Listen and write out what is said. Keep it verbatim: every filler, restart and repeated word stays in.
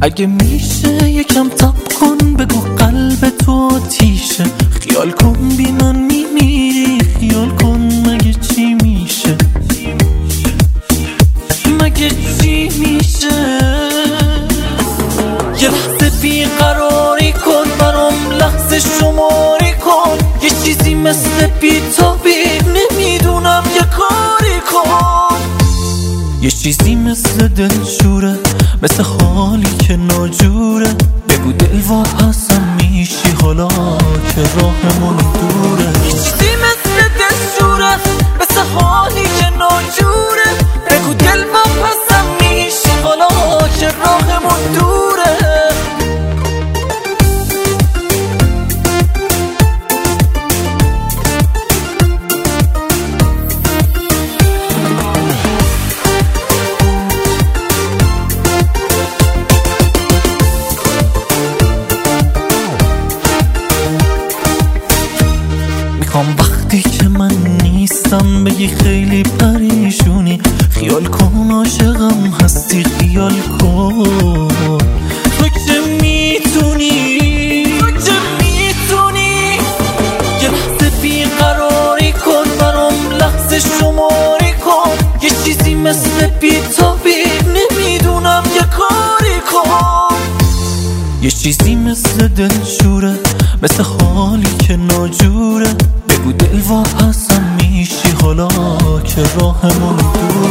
اگه میشه یکم تاب کن، بگو قلب تو آتیشه. خیال کن بی من میمیری، خیال کن مگه چی میشه، مگه چی میشه. یه لحظه بیقراری کن، برام لحظه شماری کن. یه چیزی مثل بی‌تابی، نمیدونم یه کاری کن. یه چیزی مثل دلشوره، مثل حالی که ناجوره. بگو دل واپسم میشی حالا که راهمون دوره. یه چیزی مثل دلشوره، مثل حالی که ناجوره. بگو دل واپسم میشی حالا که راهمون دوره. وقتی که من نیستم بگی خیلی پریشونی. خیال کن عاشقم هستی، خیال کن تو که میتونی، تو که میتونی. یه لحظه بیقراری کن، برام لحظه شماری کن. یه چیزی مثل بی‌تابی، نمیدونم یه کاری کن. یه چیزی مثل دلشوره، مثل حالی که ناجوره. بگو دل واپسم میشی حالا که راهمون دور.